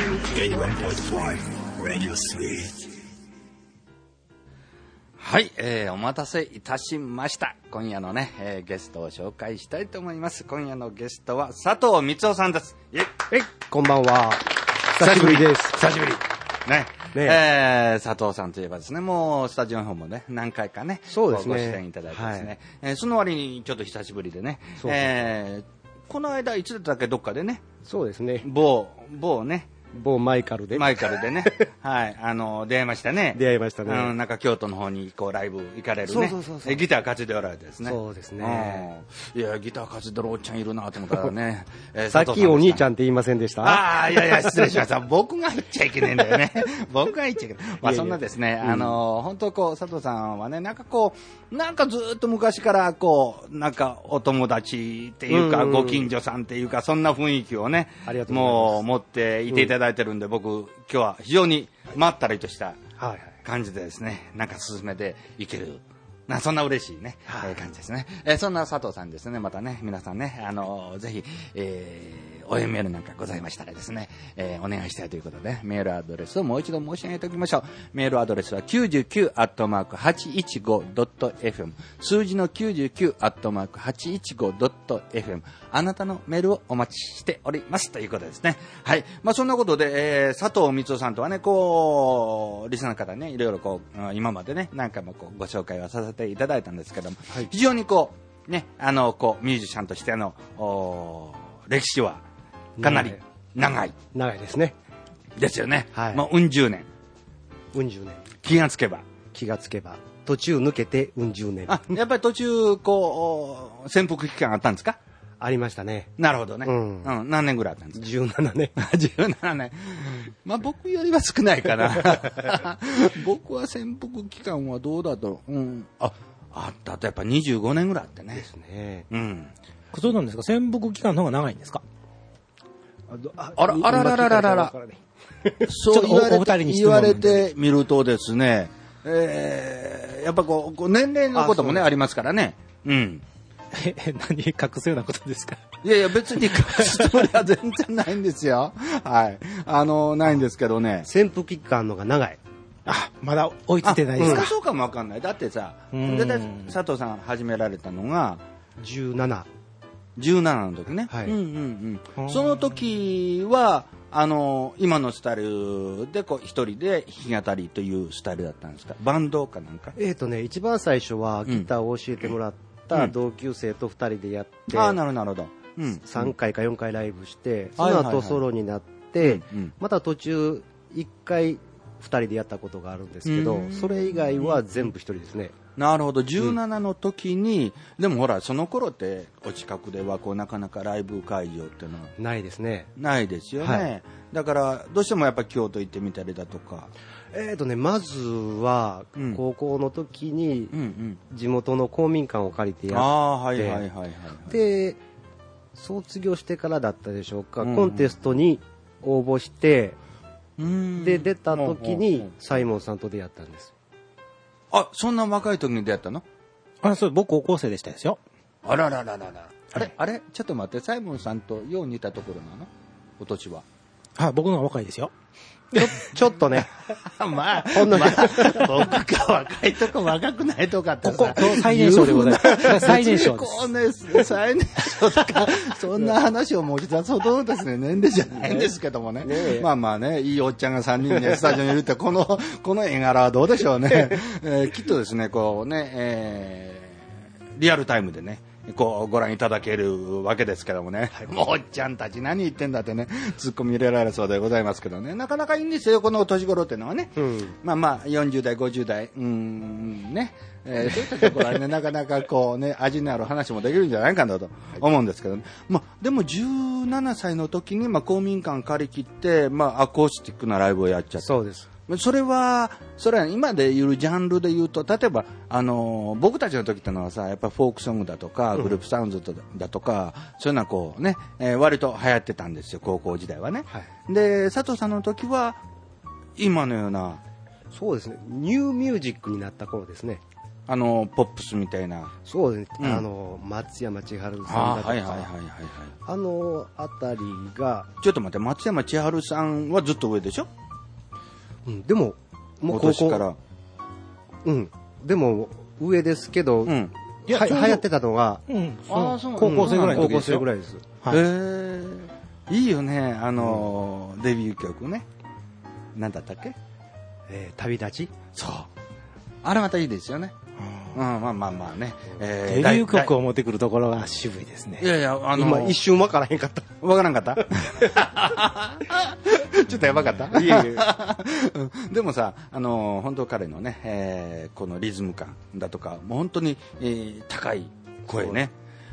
Radio Sweet。 はい、お待たせいたしました。今夜のね、ゲストを紹介したいと思います。今夜のゲストは佐藤光雄さんです。 こんばんは。久しぶりです。 久しぶり。佐藤さんといえばですね、もうスタジオの方もね、何回かね、 そうですね、 ご出演いただいてですね、その割にちょっと久しぶりでね、この間いつだったっけ、どっかでね、 そうですね、 某マイカルでね、はい、出会いましたね。なんか京都の方にこうライブ行かれるね。そうギター担いでおられてですね。 そうですね。 いや、ギター担いでるおっちゃんいるなと思ったらね。 さっきお兄ちゃんって言いませんでした？ ああ、いや、失礼しました。僕が言っちゃいけないんだよね。僕が言っちゃいけない。まあそんなですね、本当こう、佐藤さんはね、なんかこう、なんかずっと昔からこう、なんかお友達っていうか、ご近所さんっていうか、そんな雰囲気をね、もう持っていていただいてるんで、僕、今日は非常にまったりとした感じでですね、なんか進めていける。そんな嬉しいね、感じですね。そんな佐藤さんですね、またね、皆さんね、ぜひ、応援メールなんかございましたらですね、お願いしたいということで、メールアドレスをもう一度申し上げておきましょう。メールアドレスは 99@815.fm、 数字の 99@815.fm、 あなたのメールをお待ちしておりますということですね。はい。まあそんなことで、佐藤光雄さんとはね、こうリスナーの方ね、いろいろこう今までね、何回もこうご紹介はさせていただいたんですけども、非常にこうね、こうミュージシャンとしての歴史はかなり長いですね。 ですよね。もううん十年。気がつけば途中抜けてうん十年。 やっぱり途中こう潜伏期間あったんですか？ ありましたね。 なるほどね。何年ぐらいあったんですか ？17年。 17年。まあ僕よりは少ないかな。僕は潜伏期間はどうだと。あったとやっぱ25年ぐらいあってね。 ですね。 そうなんですか？潜伏期間の方が長いんですか？ あら。そう言われてみるとですね、やっぱこう年齢のこともねありますからね。 何隠すようなことですか？ いや別に隠すつもりは全然ないんですよ。はい。ないんですけどね。 潜伏期間のが長い。 まだ追いついてないですか？ そうかもわかんない。だってさ、佐藤さん始められたのが 17 の時ね。その時は今のスタイルでこう一人で弾き語りというスタイルだったんですか？バンドかなんか？ 一番最初はギターを教えてもらった同級生と2人でやって、 なるほど。 3回か4回ライブして、その後ソロになって、また途中1回2人でやったことがあるんですけど、それ以外は全部1人ですね。 なるほど。17の時に、でもほらその頃ってお近くではこうなかなかライブ会場っていうのはないですね。 ないですよね。だからどうしてもやっぱ京都行ってみたりだとか。 まずは高校の時に地元の公民館を借りてやって、で卒業してからだったでしょうか、コンテストに応募して、で出た時にサイモンさんと出会ったんです。 そんな若い時に出会ったの？ そう、僕高校生でしたですよ。 あれちょっと待って、サイモンさんとよう似たところなの？お年は？ 僕の方が若いですよ。 ちょっとね。 まあ、僕が若いとか若くないとかってさ。 最年少でございます。最年少です。最年少とか、そんな話を持ち出そうとですね、年齢じゃないんですけどもね。まあまあね、いいおっちゃんが3人でスタジオにいるって、この絵柄はどうでしょうね。きっとですね、こうね、リアルタイムでね、こうご覧いただけるわけですけどもね、もうおっちゃんたち何言ってんだってね、ツッコミ入れられそうでございますけどね、なかなかいいんですよ、この年頃っていうのはね。まあ40代50代ね、そういったところはねなかなかこうね味のある話もできるんじゃないかなと思うんですけどね。でも17歳の時に公民館借り切ってアコースティックなライブをやっちゃった。 そうです。 それは今でいうジャンルで言うと、例えば僕たちの時ってのはさ、やっぱフォークソングだとかグループサウンズだとか、そういうのはこうね、割と流行ってたんですよ、高校時代はね。で佐藤さんの時は今のような、 そうですね、ニューミュージックになった頃ですね。 ポップスみたいな。 そうですね、松山千春さんだとか、あたりが。 ちょっと待って、松山千春さんはずっと上でしょ？ でも、もう今年から。 でも、上ですけど、流行ってたのが、 高校生ぐらいの時ですよ。 高校生ぐらいです。 いいよね、デビュー曲ね。なんだったっけ？ 旅立ち？ そう。あれまたいいですよね。まあね。 デビュー曲を持ってくるところが渋いですね。 いやいや、 今一瞬わからへんかった。 わからんかったちょっとやばかったいえいえ。 でもさ、本当彼のね、このリズム感だとか、もう本当に、高い声ね。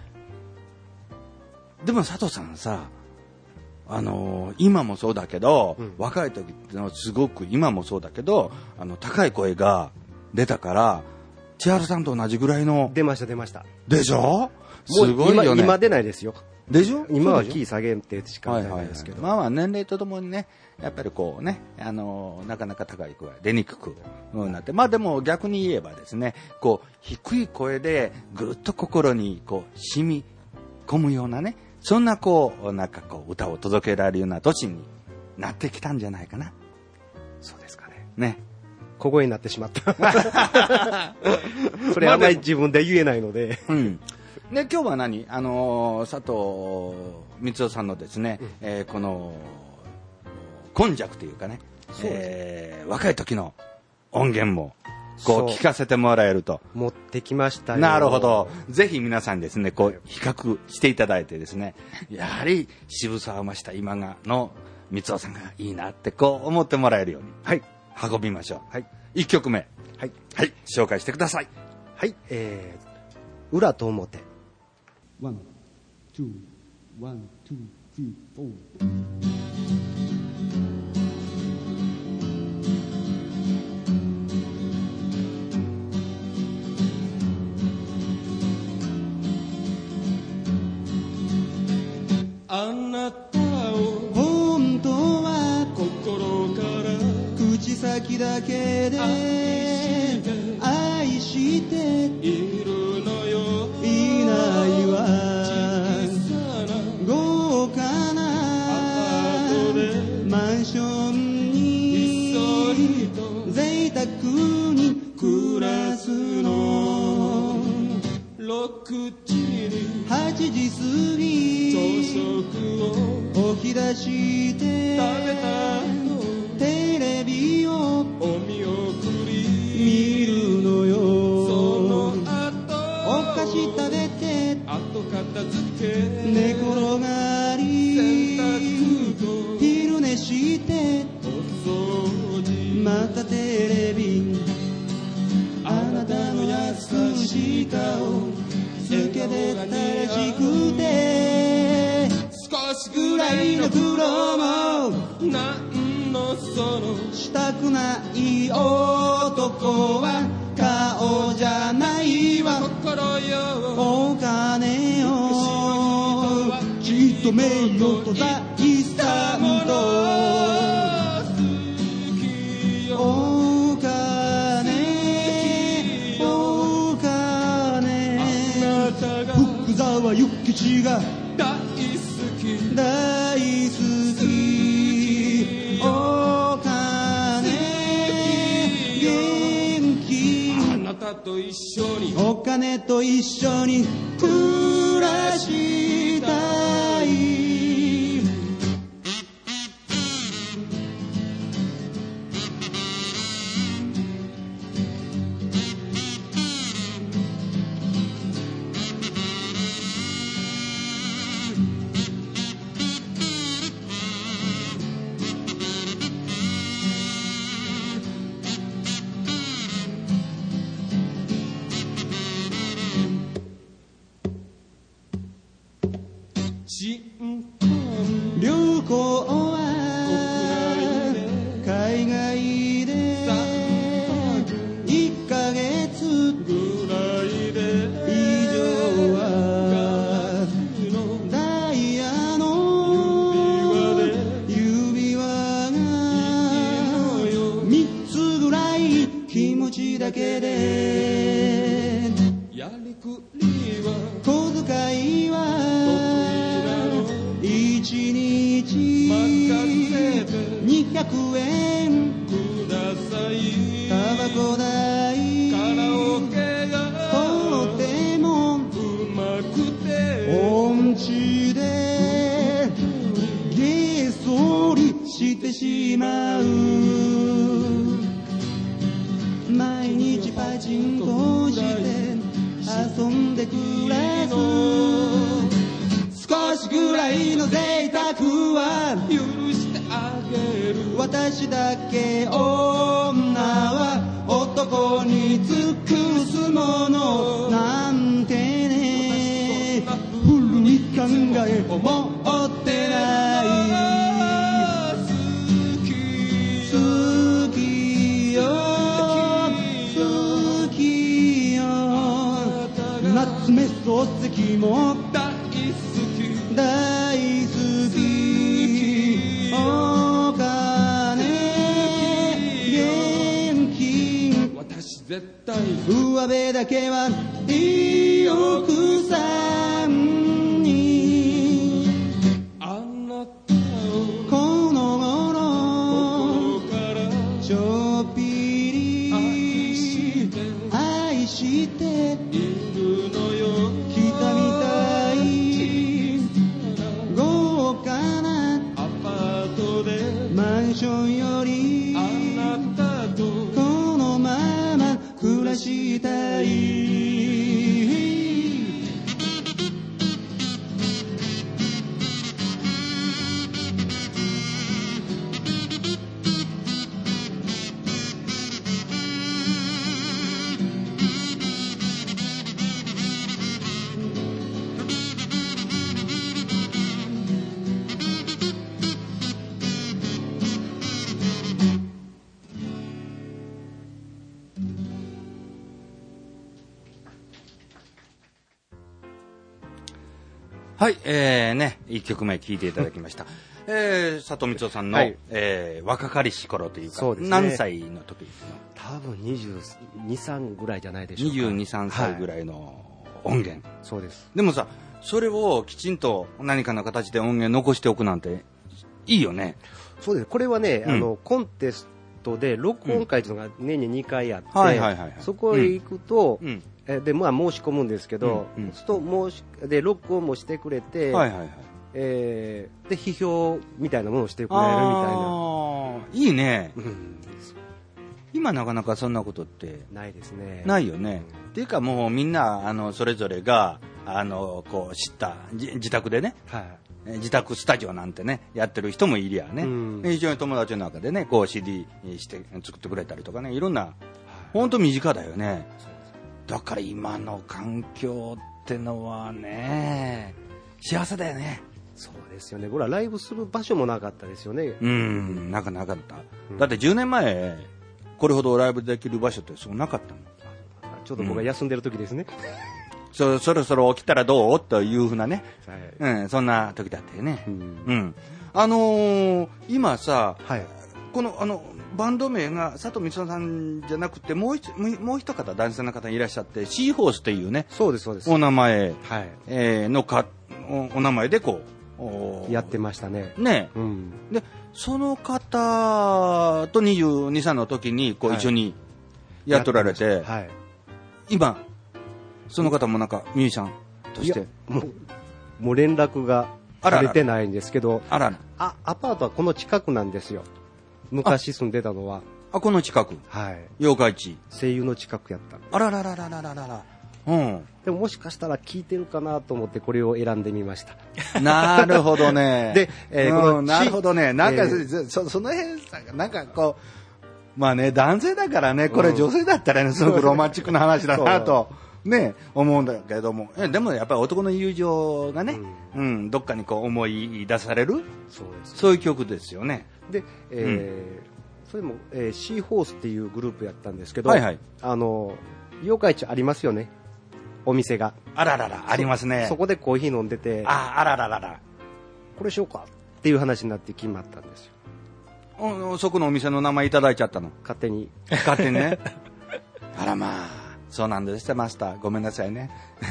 でも佐藤さんさ、今もそうだけど、若い時のすごく今もそうだけど、高い声が出たから、千春さんと同じぐらいの。 出ました。 でしょ？すごいよね。 今出ないですよ。 でしょ？ 今はキー下げってしか出ないですけど。 まあ年齢とともにね、やっぱりこうね、なかなか高い声出にくくなって。まあでも逆に言えばですね、こう、低い声でぐっと心にこう、染み込むようなね、そんなこう、なんかこう、歌を届けられるような年になってきたんじゃないかな。 そうですかね。 ね。 小声になってしまった。それあんまり自分で言えないので。 で今日は何佐藤光雄さんのですね、この今昔というかね、若い時の音源もこう聞かせてもらえると持ってきましたよ。 なるほど。ぜひ皆さんですね、こう比較していただいてですね、やはり渋さを増した今の光雄さんがいいなってこう思ってもらえるように、はい、運びましょう。はい、1曲目、はい、はい、紹介してください。 はい、裏と表。 1、2、1、2、3、4。あなたを本当は心から口先だけで愛しているのよ。いないわ。豪華なマンションに贅沢に暮らすの。6時に8時過ぎ起き出して食べたテレビをお見送り見るのよ。その後お菓子食べて後片付け寝転がり昼寝してお掃除またテレビあなたの優しい顔つけて楽しくて少しぐらいの苦労もなんのそのしたくない男は顔じゃないわ心よお金よきっと名誉と財産とお金お金福沢諭吉が大好きお金元気あなたと一緒にお金と一緒に暮らしたい。旅行は海外で1ヶ月ぐらいで以上はダイヤの指輪が3つぐらい気持ちだけで 100円ください。タバコ代カラオケがとてもうまくて音痴でゲソリしてしまう。毎日パチンコして遊んで暮らす。少しぐらいの贅沢は許してあげる。私だけ女は男に尽くすものなんてね、古い考えを持ってない。好きよ好きよ、夏目漱石も大好き大好き。お金現金私絶対上辺だけはいい奥さんにあなたをこの頃心からちょっぴり愛しているのよ。来たみたい豪華なアパートでマンションよりあなたとこのまま暮らしたい。 はい、1曲目聴いていただきました。佐藤光雄さんの、はい、若かりし頃というか、 そうですね、 何歳の時の？ 多分22、3ぐらいじゃないでしょうか。 22、3歳ぐらいの音源。 はい、そうです。 でもさ、それをきちんと何かの形で音源残しておくなんていいよね。 そうです。これはね、コンテストで録音会というのが年に2回あって、そこへ行くと、で申し込むんですけど、で録音もしてくれて、で批評みたいなものをしてくれるみたいな。 いいね、今なかなかそんなことってないですね。 ないよね。っていうかもうみんなそれぞれがこう知った自宅でね、自宅スタジオなんてねやってる人もいりゃね、非常に友達の中でねこう CD して作ってくれたりとかね、いろんな本当身近だよね。だから今の環境ってのはね幸せだよね。 そうですよね。これはライブする場所もなかったですよね。 なかった、だって10年前これほどライブできる場所ってそうなかったの。 ちょうど僕が休んでる時ですね、 そろそろ起きたらどうというふうなね、そんな時だったよね。今さ、このバンド名が佐藤光雄さんじゃなくてもう一方男性の方いらっしゃって、シーホースっていうね、 そうですお名前、お名前でこうやってましたね。 でその方と22、3の時にこう一緒にやっとられて、今その方もなんかミュージシャンとしてもう連絡がされてないんですけど、アパートはこの近くなんですよ。昔住んでたのはこの近く、妖怪地声優の近くやった。 あららららららら、 でももしかしたら聞いてるかなと思ってこれを選んでみました。 なるほどね。 で、 なるほどね。なんか、その辺さ、なんかこう、まあね、男性だからね、これ女性だったらね、すごくロマンチックな話だなと、ね、思うんだけども、でもやっぱり男の友情がね、どっかにこう思い出される、そういう曲ですよね。 で、それも、シーホースっていうグループやったんですけど、妖怪地ありますよね、お店が。 あららら、ありますね。 そこでコーヒー飲んでて、 あらららら、 これしようかっていう話になって決まったんですよ。そこのお店の名前いただいちゃったの？ 勝手にね。 あらまあ、そうなんですってマスター、ごめんなさい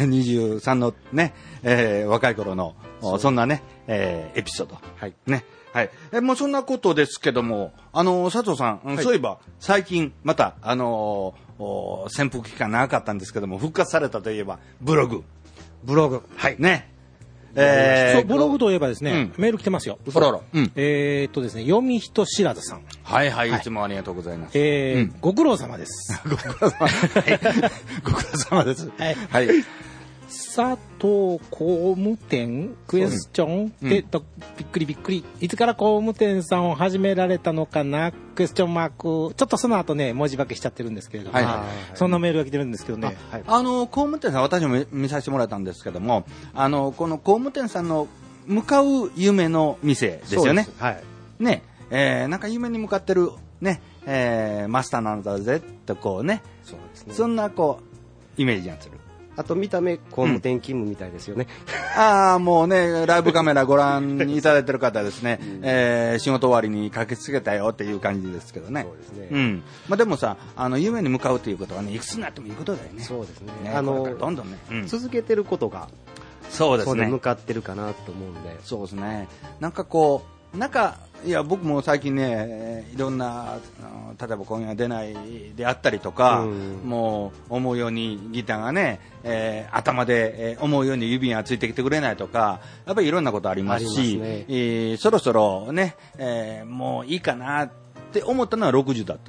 ね。23のね、若い頃のそんなね、エピソード、ね、 はい。もうそんなことですけども、佐藤さん、はい、そういえば、最近、また、潜伏期間長かったんですけども、復活されたといえば、ブログ。はい。ね。 そうブログといえばですね、メール来てますよ。ですね、読み人知らずさん。 はいはい、いつもありがとうございます。 ご苦労様です。 ご苦労様。ご苦労様です。はい。 佐藤工務店クエスチョンびっくりびっくり。いつから工務店さんを始められたのかなクエスチョンマーク。ちょっとその後ね、文字化けしちゃってるんですけれども。そんなメールが来てるんですけどね。 工務店さん、私も見させてもらったんですけども、この工務店さんの向かう夢の店ですよね。 はい。 ね、なんか夢に向かってる、ね、マスターなんだぜ、とこうね。そうですね。そんなこう、イメージがする。 あと見た目工務店勤務みたいですよね。 ああ、もうね、ライブカメラご覧いただいてる方ですね、仕事終わりに駆けつけたよっていう感じですけどね。 そうですね。 まあでもさ、夢に向かうということはね、いくつになってもいいことだよね。 そうですね。 どんどんね、 続けてることが、 そうですね。 向かってるかなと思うんで。 そうですね。なんかこう、いや、僕も最近ね、いろんな、例えば今夜出ないであったりとか、もう思うようにギターがね、頭で、思うように指がついてきてくれないとか、やっぱりいろんなことありますし、そろそろね、もういいかなって思ったのは60だった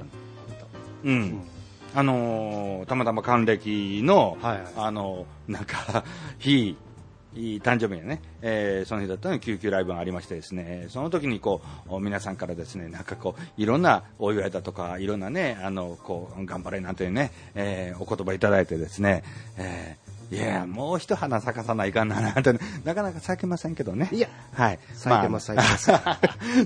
の。たまたま還暦の、なんか、誕生日がね、その日だったのに救急ライブがありましてですね、その時にこう皆さんからですね、なんかこういろんなお祝いだとかいろんなね、こう頑張れなんていうね、お言葉いただいてですね、いやもう一花咲かさないかんななんて、なかなか咲けませんけどね。 いや、 はい、 咲いてます、咲いてます。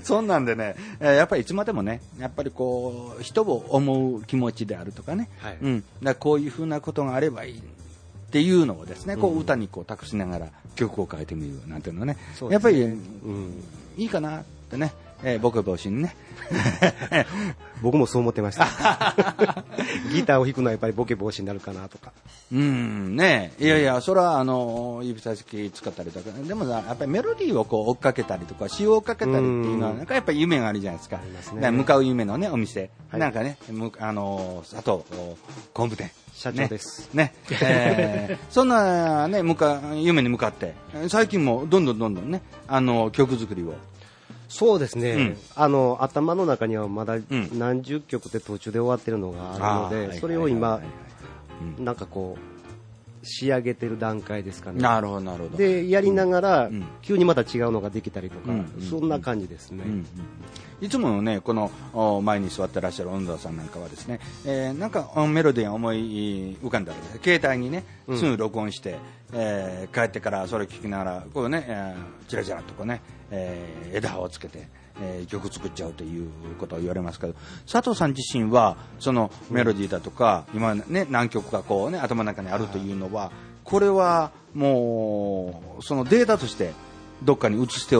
そんなんでね、やっぱりいつまでもね、やっぱりこう人を思う気持ちであるとかね、だこういうふうなことがあればいい。っていうのをですね、こう歌にこう託しながら曲を書いてみるなんていうのね、やっぱり、いいかなってね、ボケ防止にね。 僕もそう思ってました。ギターを弾くのはやっぱりボケ防止になるかなとか。 ねえ、いやいや、それは指差し機使ったりとか、でもやっぱりメロディーをこう追っかけたりとか、詩を追っかけたりっていうのは、なんかやっぱり夢があるじゃないですか。向かう夢のね、お店。なんかね、佐藤工務店。 社長です。 ね。そんなね、夢に向かって、最近もどんどんね、曲作りを。 そうですね。頭の中にはまだ何十曲で途中で終わってるのがあるので、それを今、なんかこう、仕上げてる段階ですかね。 なるほど、なるほど。 で、やりながら、急にまた違うのができたりとか、そんな感じですね。 いつものね、この前に座ってらっしゃる恩沢さんなんかはですね、なんかメロディーが思い浮かんだら、携帯にね、すぐ録音して、帰ってからそれを聞きながら、こうね、チラチラとこうね、枝葉をつけて、曲作っちゃうということを言われますけど、佐藤さん自身はそのメロディーだとか、今ね、何曲かこうね、頭の中にあるというのは、これはもうそのデータとしてどっかに移して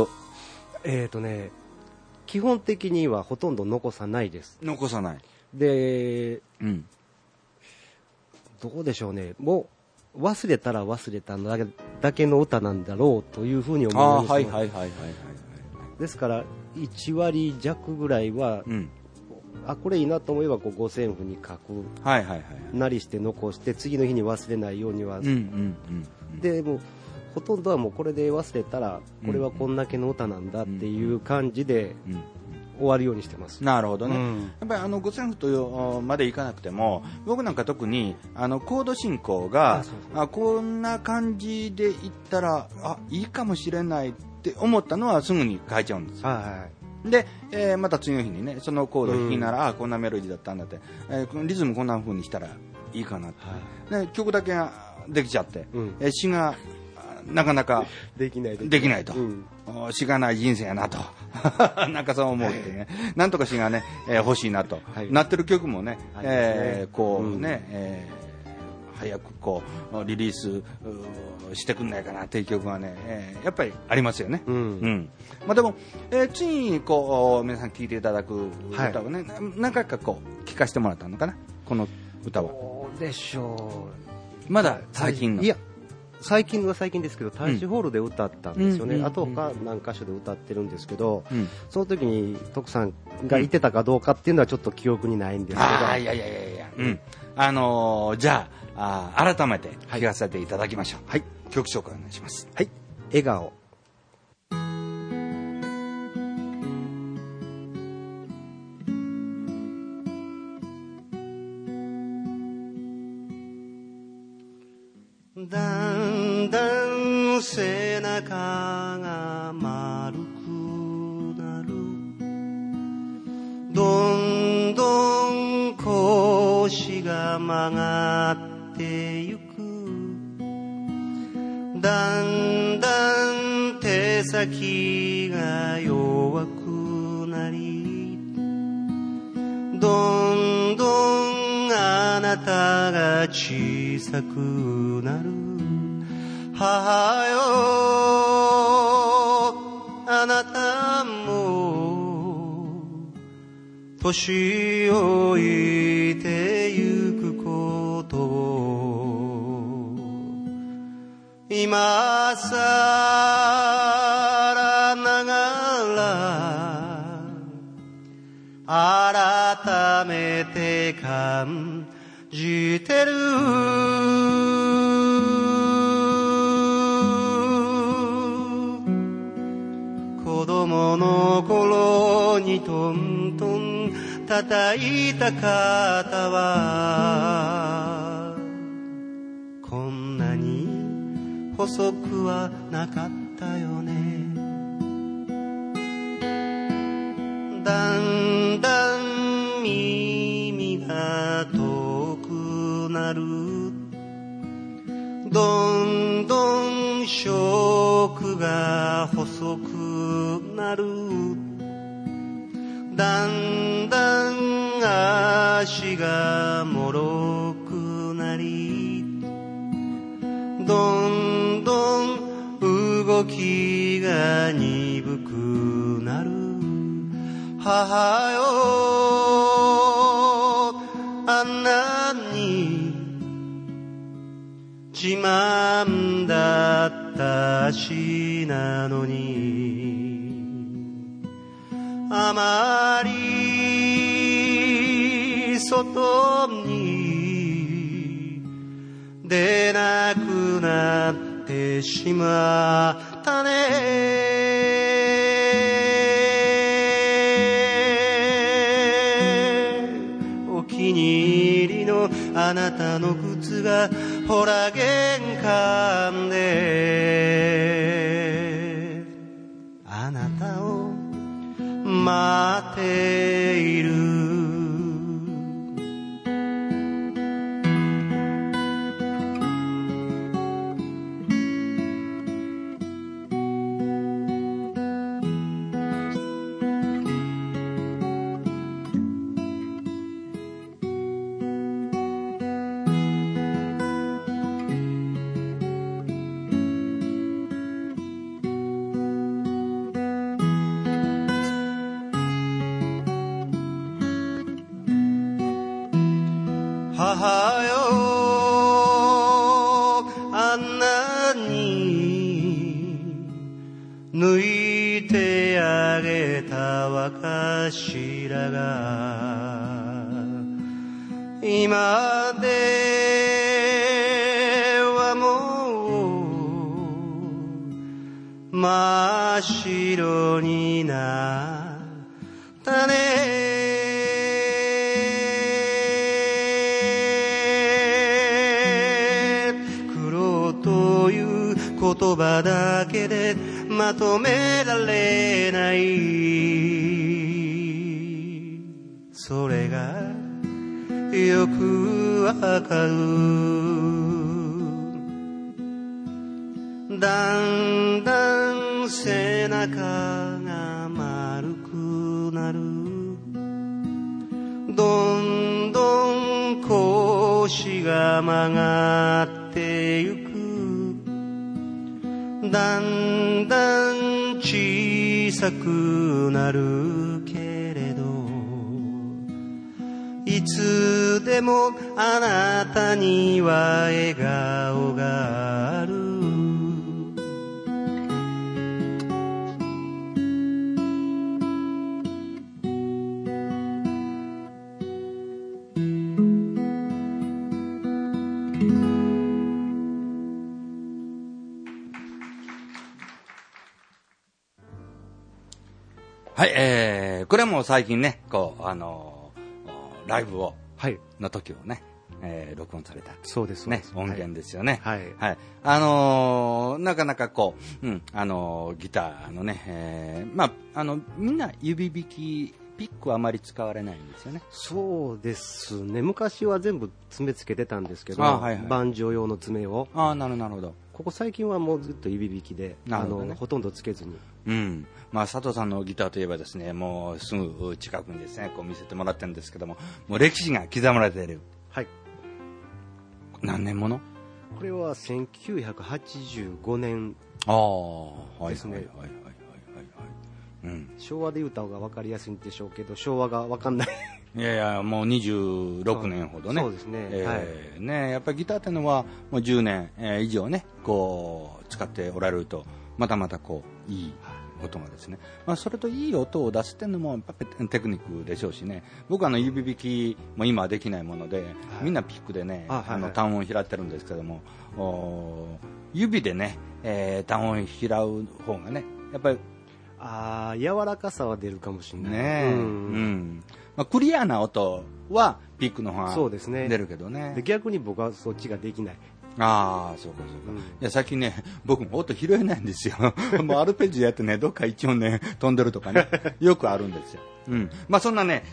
基本的にはほとんど残さないです。 残さない。 で、どうでしょうね。もう忘れたら忘れただけの歌なんだろうというふうに思います。ですから1割弱ぐらいは、これいいなと思えばこう五線譜に書く、なりして残して次の日に忘れないようには。でもほとんどはもうこれで忘れたら、これはこんだけの歌なんだっていう感じで終わるようにしてます。 なるほどね。やっぱり五線譜とまでいかなくても、僕なんか特にコード進行がこんな感じでいったらいいかもしれないって思ったのはすぐに変えちゃうんですよ。で、また次の日にね、そのコードを弾きながら、こんなメロディーだったんだって、リズムこんな風にしたらいいかなって、で曲だけができちゃって、詩がなかなかできないと、詩がない人生やなとなんかそう思うってね、なんとか詩がね、欲しいなと、なってる曲もね、こうね、早くこうリリースしてくんないかなっていう曲がね、やっぱりありますよね。まあでも、次にこう皆さん聴いていただく歌をね、何回かこう聴かせてもらったのかな、この歌は。 どうでしょう。 まだ最近の。 いや、 最近は最近ですけど、大使ホールで歌ったんですよね。あと他何箇所で歌ってるんですけど、その時に徳さんがいてたかどうかっていうのはちょっと記憶にないんですけど。 いや。じゃあ、改めて聞かせていただきましょう。はい。曲紹介お願いします。 はい。笑顔。 だんだん背中が丸くなる、どんどん腰が曲がってゆく、だんだん手先が弱くなり、どんどんあなたが小さくなる。母よ、あなたも年老いてゆくことを今さらながら改めて感じてる。子供の頃にトントン叩いた肩はこんなに細くはなかったよね。だんだん耳が遠くなる、どんどん食が細くなる、だんだん足がもろくなり、どんどん動きが鈍くなる。母よ、あんなに自慢だった足なのに、あまり外に出なくなってしまったね。お気に入りのあなたの靴がほら玄関であなたを待っている。母よ、あんなに抜いてあげた若白が今ではもう真っ白になったね。言葉だけでまとめられない、それがよくわかる。だんだん背中が丸くなる、どんどん腰が曲がってゆく、だんだん小さくなるけれど、いつでもあなたには笑顔がある。 はい、これはもう最近ね、こう、ライブを、の時をね、録音された。 そうですね。音源ですよね。 はい。 はい。なかなかこう、ギターのね、みんな指弾き、ピックはあまり使われないんですよね。 そうですね。昔は全部爪つけてたんですけど、バンジョー用の爪を。 なるほど。 ここ最近はもうずっと指弾きで、ほとんどつけずに。 佐藤さんのギターといえばですね、もうすぐ近くにですね、こう見せてもらってるんですけども、もう歴史が刻まれている。 はい。 何年もの？ これは1985年ですね。昭和で言うた方が分かりやすいんでしょうけど、昭和が分かんない。 いやいや、もう26年ほどね。 そうですね。 ね、やっぱりギターっていうのは、もう10年以上ね、こう、使っておられると、またまたこう、いい音がですね。それといい音を出すっていうのも、やっぱりテクニックでしょうしね。僕は指弾きも今はできないもので、みんなピックでね、単音を拾ってるんですけども、指でね、単音を拾う方がね、やっぱり、 柔らかさは出るかもしれないね。クリアな音はピックの方が出るけどね。 で逆に僕はそっちができない。 そうかそうか。いや、最近ね、僕も音拾えないんですよ。もうアルペジオやってね、どっか一音ね、飛んでるとかね、よくあるんですよ。そんなね、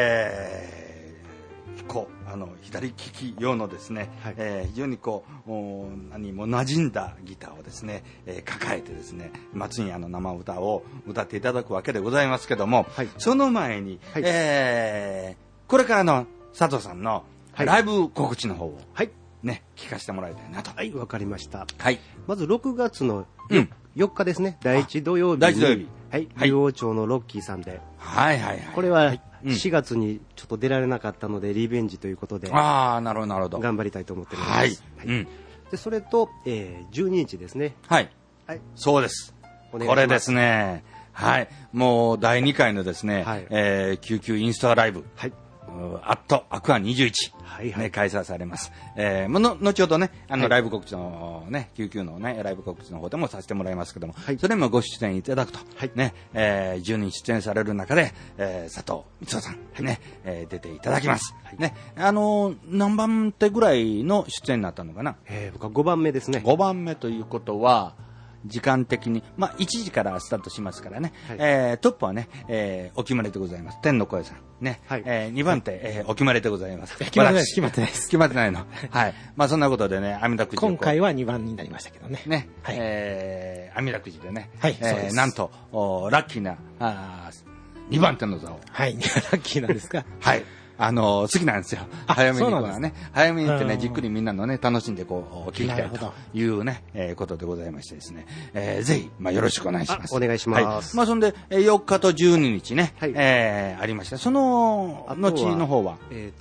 左利き用のですね、非常にこう、もう馴染んだギターをですね、抱えてですね、松に生歌を歌っていただくわけでございますけども、その前に、これからの佐藤さんのライブ告知の方を、ね、聞かせてもらいたいなと。 はい、わかりました。 はい。 まず6月の4日ですね、第1土曜日に。 第1土曜日。 はい、竜王町のロッキーさんで。これは、4月にちょっと出られなかったのでリベンジということで、 なるほどなるほど、 頑張りたいと思っております。でそれと、12日ですね。 そうです。これですね。もう第2回のですね、救急インストアライブ、アットアクア21、開催されます。後ほどね、ライブ告知のね、救急のね、ライブ告知の方でもさせてもらいますけども、それもご出演いただくと、ね、10人出演される中で、佐藤光雄さん、ね、出ていただきます。ね、何番手ぐらいの出演になったのかな？ 僕は5番目ですね。 5番目ということは、時間的に、1時からスタートしますからね、トップはね、お決まりでございます。天の声さん。ね。2番手、お決まりでございます。 決まってないです。決まってないです。 決まってないの。そんなことでね、網田くじ。 今回は2番になりましたけどね。 ね。網田くじでね、なんと、ラッキーな、2番手の座を。 ラッキーなんですか？ 好きなんですよ。早めに行くのはね。早めに行ってね、じっくりみんなのね、楽しんでこう、聞きたいというね、ことでございましてですね。ぜひ、よろしくお願いします。 お願いします。 そんで、4日と12日ね、ありました。その、後の方は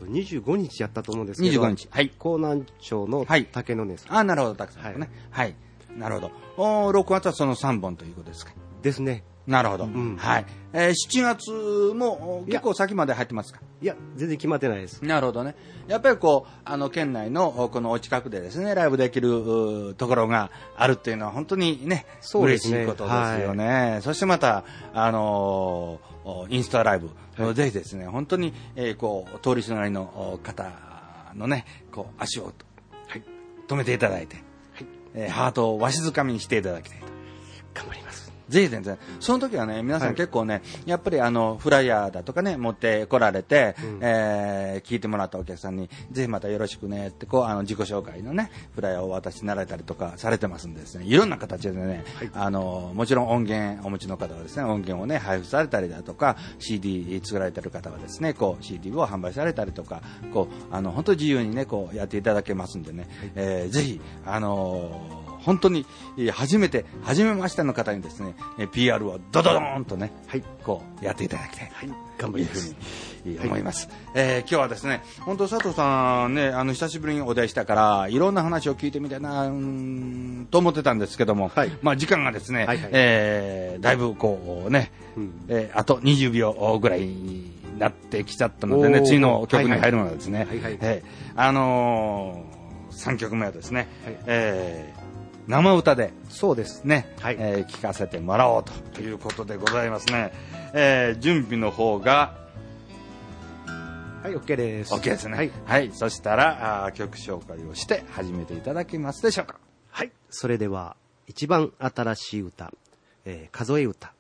25日やったと思うんですけど。 25日。 江南町の竹野根さん。なるほど、竹野根ね。なるほど。6月はその3本ということですか？ ですね。 なるほど。7月も結構先まで入ってますか？ いや、全然決まってないです。 なるほどね。やっぱりこう、県内のこのお近くでですね、ライブできるところがあるっていうのは本当にね、嬉しいことですよね。そしてまた、インスタライブ、ぜひですね、本当に、こう、通りすがりの方のね、こう、足を止めていただいて、ハートをわしづかみにしていただきたいと。 頑張ります。 ぜひ全然。その時はね、皆さん結構ね、やっぱりフライヤーだとかね、持って来られて、聞いてもらったお客さんに、ぜひまたよろしくねって、こう、自己紹介のね、フライヤーをお渡しになられたりとかされてますんでですね、いろんな形でね、もちろん音源お持ちの方はですね、音源をね、配布されたりだとか、CD 作られてる方はですね、こう、CD を販売されたりとか、こう、本当自由にね、こう、やっていただけますんでね、ぜひ、本当に初めましての方にですね、PR をドドドーンとね、こうやっていただきたい。 頑張ります。 思います。今日はですね、本当佐藤さんね、久しぶりにお出会いしたから、いろんな話を聞いてみたいなと思ってたんですけども、時間がですね、だいぶこうね、あと20秒ぐらいになってきちゃったのでね、次の曲に入るのはですね、3曲目はですね、 生歌でそうですね、 はい聞かせてもらおうということでございますね。準備の方がはい OK です。 OK ですね。 はい、 はい、そしたら曲紹介をして始めていただけますでしょうか。 はい、それでは一番新しい歌、数え歌。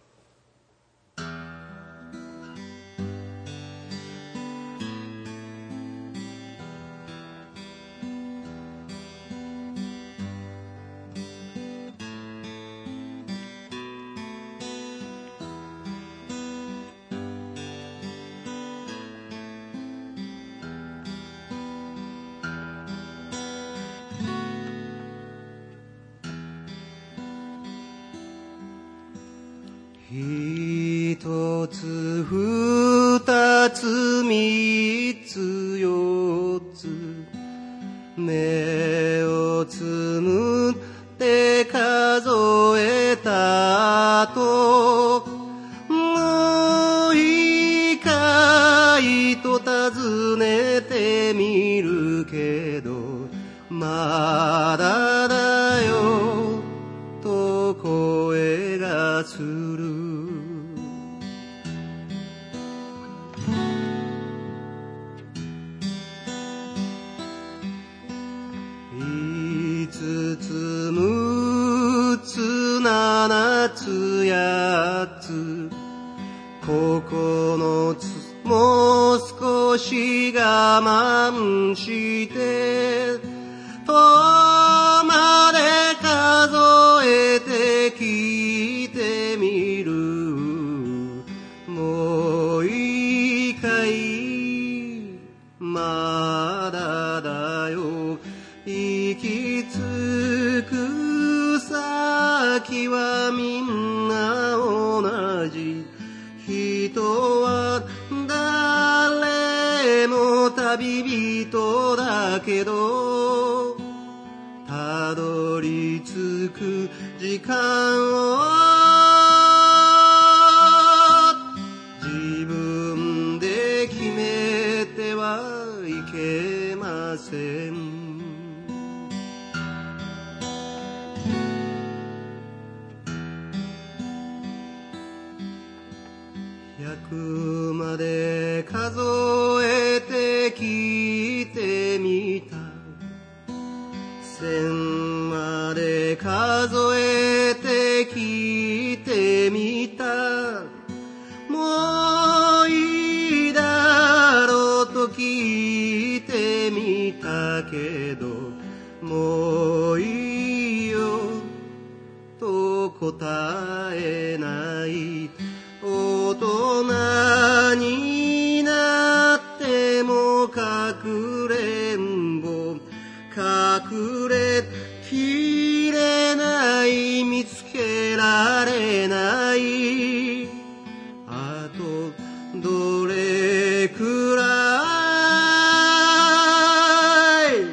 一つ二つ三つ四つ目をつむって数えたともう一回と尋ねてみるけどまだだよと声がする。五つ六つ七つ八つ九つもう少し我慢してとまで数えて聞いてみる。もう一回まだだよ。行き着く先はみんな同じ。人は誰も旅人だけどたどり着く時間を自分で決めてはいけません。100まで数えて聞いてみた。1000まで数えて聞いてみた。もういいだろうと聞いてみたけどもういいよと答えない。大人になってもかくれんぼ隠れきれない見つけられない。あとどれくらい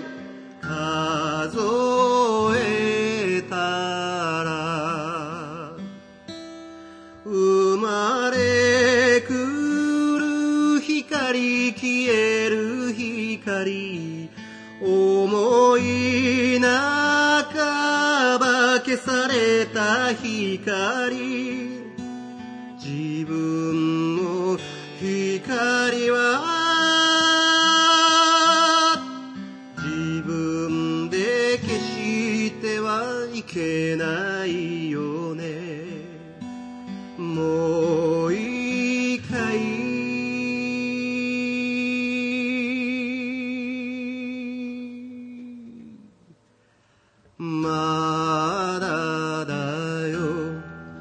数えたら生まれ来る光消える光思い半ば消された光自分の光は自分で消してはいけないよね。もう一回まだだよ。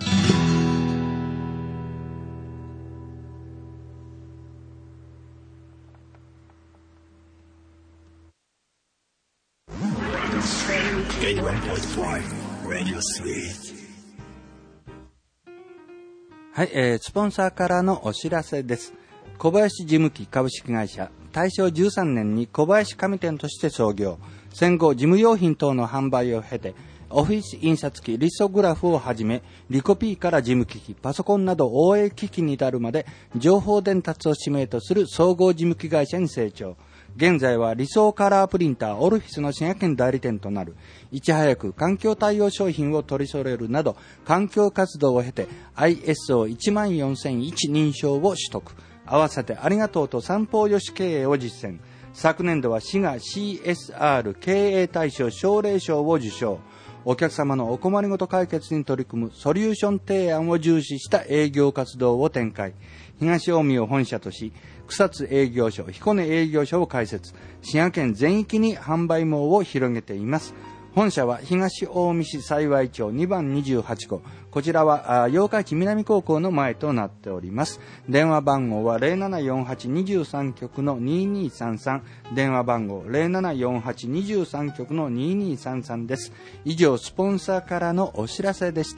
はい、スポンサーからのお知らせです。小林事務機株式会社、大正13年に小林紙店として創業。戦後、事務用品等の販売を経て、オフィス印刷機、リソグラフをはじめ、リコピーから事務機器、パソコンなど OA 機器に至るまで、情報伝達を使命とする総合事務機会社に成長。 現在は理想カラープリンターオルフィスの滋賀県代理店となる。いち早く環境対応商品を取り揃えるなど、環境活動を経て ISO14001 認証を取得。合わせてありがとうと三方よし経営を実践。昨年度は滋賀 CSR 経営大賞奨励賞を受賞。お客様のお困りごと解決に取り組むソリューション提案を重視した営業活動を展開。東近江を本社とし、草津営業所、彦根営業所を開設。滋賀県全域に販売網を広げています。本社は東近江市幸町2番28号。こちらは八日市南高校の前となっております。電話番号は 0748-23 局の2233。電話番号 0748-23 局の2233です。以上、スポンサーからのお知らせでした。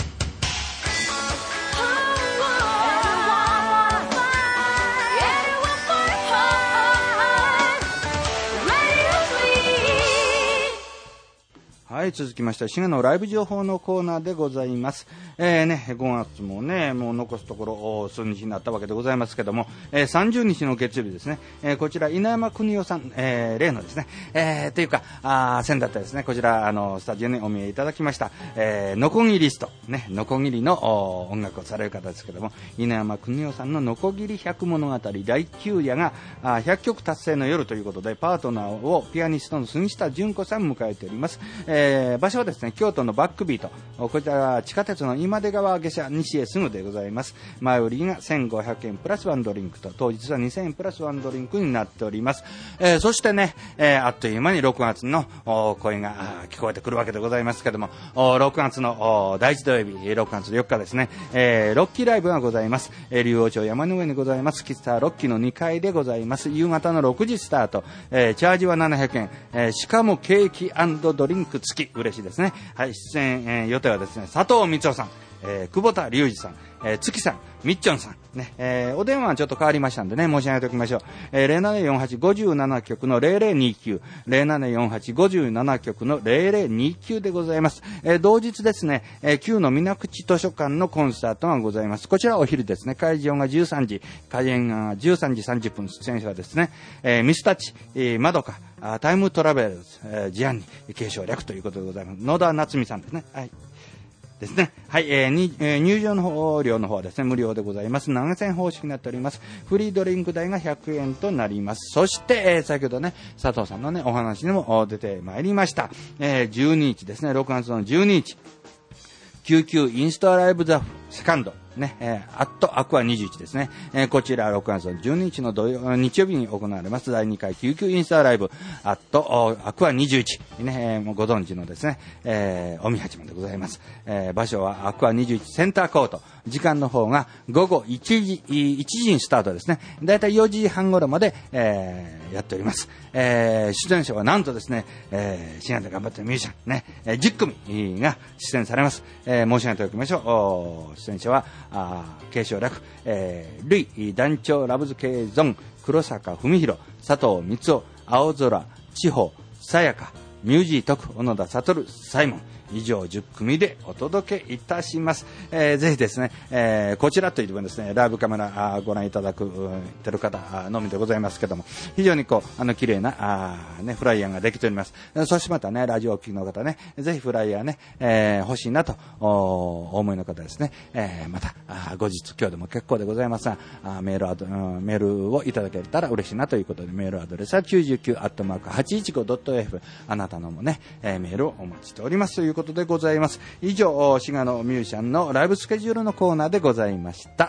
はい、続きまして滋賀のライブ情報のコーナーでございます。5月もね、もう残すところ数日になったわけでございますけども、30日の月曜日ですね、こちら稲山邦夫さん、例のですね、というか先だったですね、こちらスタジオにお見えいただきました、ノコギリストね、ノコギリの音楽をされる方ですけども、稲山邦夫さんのノコギリ百物語第9夜が100曲達成の夜ということで、パートナーをピアニストの杉下純子さん迎えております。場所はですね、京都のバックビート、こちらは地下鉄の今出川下車西へすぐでございます。前売りが1500円プラスワンドリンクと、当日は2000円プラスワンドリンクになっております。そしてね、あっという間に6月の声が聞こえてくるわけでございますけども、6月の第1土曜日、6月4日ですね、ロッキーライブがございます。竜王町山の上にございます喫茶ロッキーの2階でございます。夕方の6時スタート、チャージは700円、しかもケーキ&ドリンク付き、嬉しいですね。はい、出演、予定はですね、佐藤光夫さん、久保田隆二さん、月さん、みっちょんさん、ね、お電話はちょっと変わりましたんでね、申し上げておきましょう。0748-57 局の0029、0748-57 局の0029でございます。同日ですね、旧の水口図書館のコンサートがございます。こちらはお昼ですね、会場が13時、開演が13時30分、出演者はですね、ミスタッチ、まどか、タイムトラベルズ、ジアンニ、継承略ということでございます。野田夏美さんですね。はい。ですね。はい、入場の料の方はですね、無料でございます。投げ銭方式になっております。フリードリンク代が100円となります。そして、先ほどね、佐藤さんのね、お話にも出てまいりました。12日ですね、6月の12日。99インスタライブザセカンド。ね、アクア21ですね。こちら6月の12日の日曜日に行われます第2回99インスタライブアクア21、ね、もうご存知のですね、おみはちまでございます。場所はアクア21センターコート。時間の方が午後1時にスタートですね。だいたい4時半頃まで、やっております。出演者はなんとですね、滋賀で頑張ってるミュージシャンね、10組が出演されます。申し上げておきましょう。出演者は継承略、ルイ団長ラブズ系ゾン、黒坂文弘、佐藤光夫、青空、地方、さやか、ミュージー徳、小野田悟、サイモン、以上10組でお届けいたします。ぜひですね、こちらというとですね、ライブカメラご覧いただくてる方のみでございますけども、非常にこう綺麗なね、フライヤーができております。そしてまたね、ラジオを聴きの方ね、ぜひフライヤーね、欲しいなとお思いの方ですね、また後日今日でも結構でございますが、メールをいただけたら嬉しいなということで、メールアドレスは 99@815.f、 あなたのもね、メールをお待ちしておりますということでございます。以上、滋賀のミュージシャンのライブスケジュールのコーナーでございました。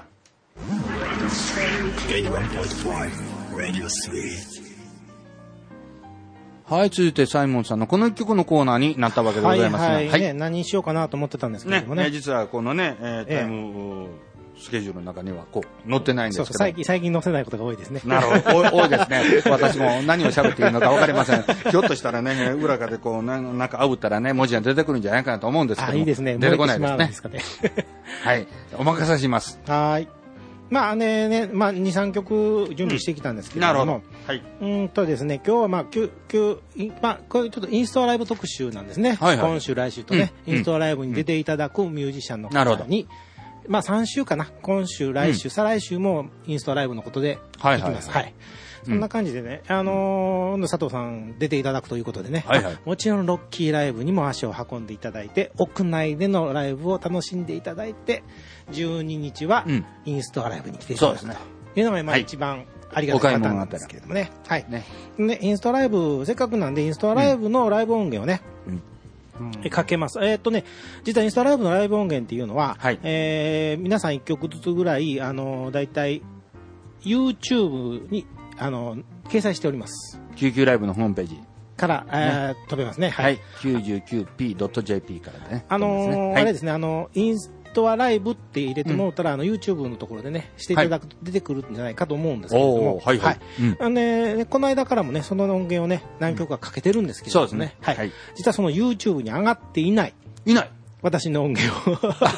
はい、続いてサイモンさんのこの一曲のコーナーになったわけでございますが、 はい、ね、何にしようかなと思ってたんですけどもね。 実はこのね、タイムスケジュールの中にはこう載ってないんですけど、 最近載せないことが多いですね。 なるほど、多いですね。私も何を喋っていいのか分かりません。ひょっとしたらね、裏側でこうなんか炙ったらね、文字が出てくるんじゃないかなと思うんですけども、 いいですね。 出てこないですね。はい、お任せします。 はい。まあね、まあ2、3曲準備してきたんですけれども、なるほど。はい。ですね、今日はまあこれちょっとインストアライブ特集なんですね。はいはい、今週来週とね、インストアライブに出ていただくミュージシャンの方に、 まあ3週かな。今週、来週、再来週もインストライブのことで行きます。はい。そんな感じでね、佐藤さん出ていただくということでね、もちろんロッキーライブにも足を運んでいただいて、屋内でのライブを楽しんでいただいて、12日はインストライブに来ていただくというのがまあ一番ありがたいパターンなんですけれどもね。はい。で、インストライブ、せっかくなんでインストライブのライブ音源をね、かけます。実はインストライブのライブ音源っていうのは、皆さん1曲ずつぐらい、だいたい YouTube に、掲載しております。 99ライブのホームページから、飛べますね。はい。 99p.jp からね。 あれですね、インストアライブって入れてもらったら、YouTube のところでね、していただくと出てくるんじゃないかと思うんですけれども、はい。この間からもね、その音源をね、何曲かかけてるんですけどね。はい。実はその YouTube に上がっていない。私の音源を。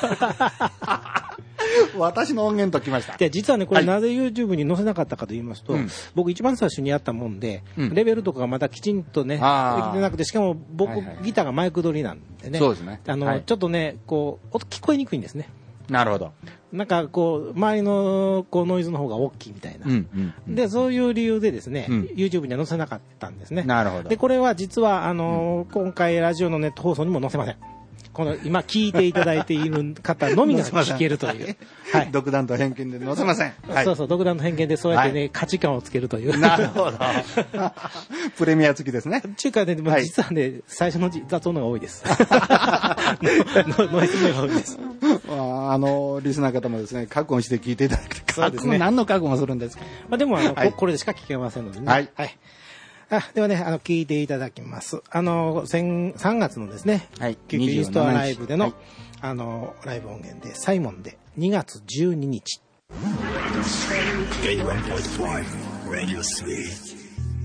私の音源ときました。 で、実はね、これなぜ YouTube に載せなかったかと言いますと、僕一番最初にやったもんで、レベルとかがまだきちんとね、できてなくて、しかも僕、ギターがマイク取りなんでね、 そうですね。 ちょっとね、こう、音聞こえにくいんですね。 なるほど。 なんかこう、周りのこうノイズの方が大きいみたいな。で、そういう理由でですね、YouTube には載せなかったんですね。 なるほど。 で、これは実は、今回ラジオのネット放送にも載せません。この今聞いていただいている方のみが聞けるという。 はい。独断と偏見で載せません。 そうそう、独断と偏見でそうやってね、価値観をつけるという。 なるほど。プレミア付きですね。 中華で、実はね、最初の雑音のが多いです。ノイズのが多いです。 リスナー方もですね、覚悟して聞いていただく。そうですね。何の覚悟をするんですか。 まあでも、これでしか聞けませんのでね。はい。ではね、聞いていただきます。3月のですね、救急インストアライブでの、ライブ音源で、サイモンで、2月12日。 81.5 Radio Sweet。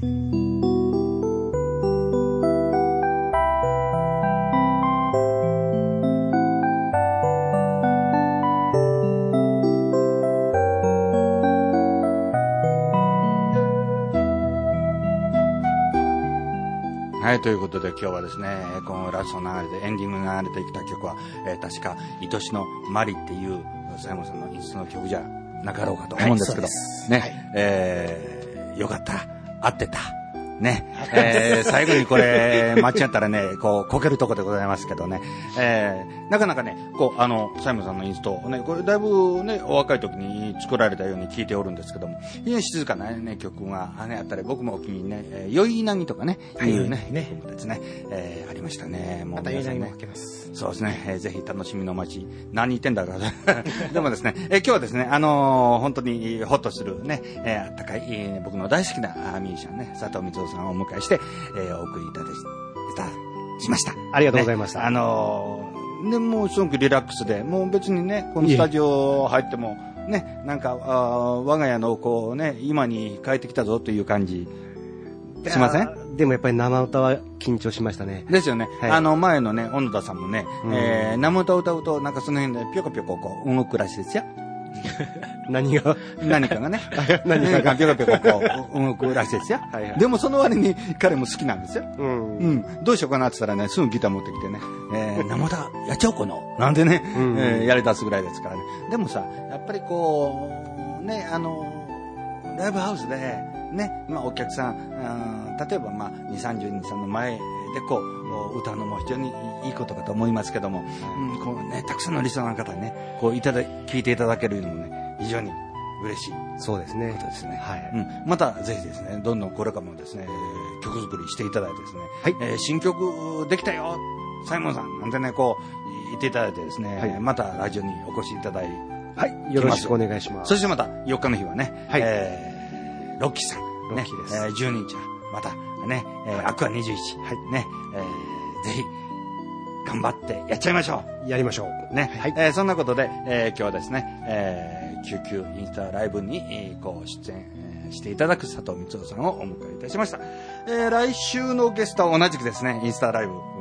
はい、ということで今日はですね、このラスト流れて、エンディングに流れてきた曲は、確か、愛しのマリっていう、サイモンさんのインストの曲じゃなかろうかと思うんですけど、ね、よかった、合ってた。ね、最後にこれ、間違ったらね、こう、こけるとこでございますけどね、なかなかね、こう、サイモンさんのインスト、ね、これだいぶね、お若い時に作られたように聞いておるんですけども、非常に静かなね、曲がね、あったり、僕もお気に入りね、酔いなぎとかね、いうね、曲ですね、ありましたね。 もうまた酔いなぎもかけます。 そうですね、ぜひ楽しみの街、何言ってんだか。でもですね、今日はですね、本当にホッとするね、あったかい、僕の大好きなミュージシャンね、佐藤光雄さんをお迎えして、お送りいたしました。 ありがとうございました。 でもうすごくリラックスで、もう別にね、このスタジオ入っても、ね、なんか、我が家のこうね、今に帰ってきたぞという感じ、しません？ でもやっぱり生歌は緊張しましたね。 ですよね。前のね、小野田さんもね、生歌を歌うと、なんかその辺でぴょこぴょここう動くらしいですよ。 何かがね。何かがぴょこぴょここう動くらしいですよ。でもその割に彼も好きなんですよ。どうしようかなって言ったらね、すぐギター持ってきてね、生歌やっちゃおうかななんでね、やり出すぐらいですからね。でもさ、やっぱりこう、ね、ライブハウスで、ね、まあお客さん、例えばまあ2、30人さんの前でこう、歌うのも非常にいいことかと思いますけども、こうね、たくさんのリスナーの方にね、こう聞いていただけるのもね、非常に嬉しい。 そうですね。 ことですね。はい。またぜひですね、どんどんこれからもですね、曲作りしていただいてですね、新曲できたよ、サイモンさんなんてね、こう、言っていただいてですね、またラジオにお越しいただいて、 はい、よろしくお願いします。 そしてまた4日の日はね、ロッキーさん、 ロッキーです。 12日はまたね、アクア21、ね、ぜひ頑張ってやっちゃいましょう。やりましょう。 ね。そんなことで、今日はですね、救急インスタライブに、こう出演していただく佐藤光雄さんをお迎えいたしました。来週のゲストは同じくですね、インスタライブ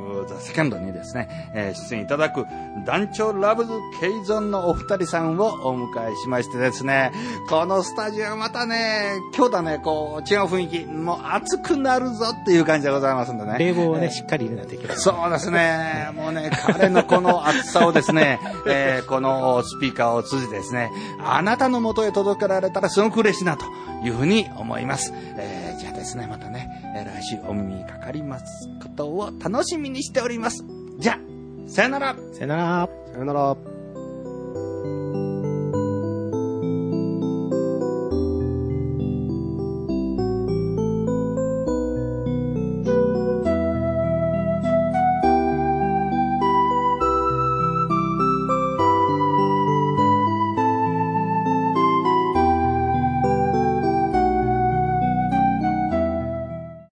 ザ・セカンドにですね、出演いただく団長ラブズ・ケイゾンのお二人さんをお迎えしましてですね、このスタジオはまたね、今日だね、こう、違う雰囲気、もう熱くなるぞっていう感じでございますんでね。 冷房をね、しっかり入れないといけない。 そうですね。もうね、彼のこの熱さをですね、このスピーカーを通じてですね、あなたの元へ届けられたらすごく嬉しいなというふうに思います。じゃあですね、またね、来週お耳にかかりますことを楽しみにしております。じゃあ、さよなら。 さよなら。 さよなら。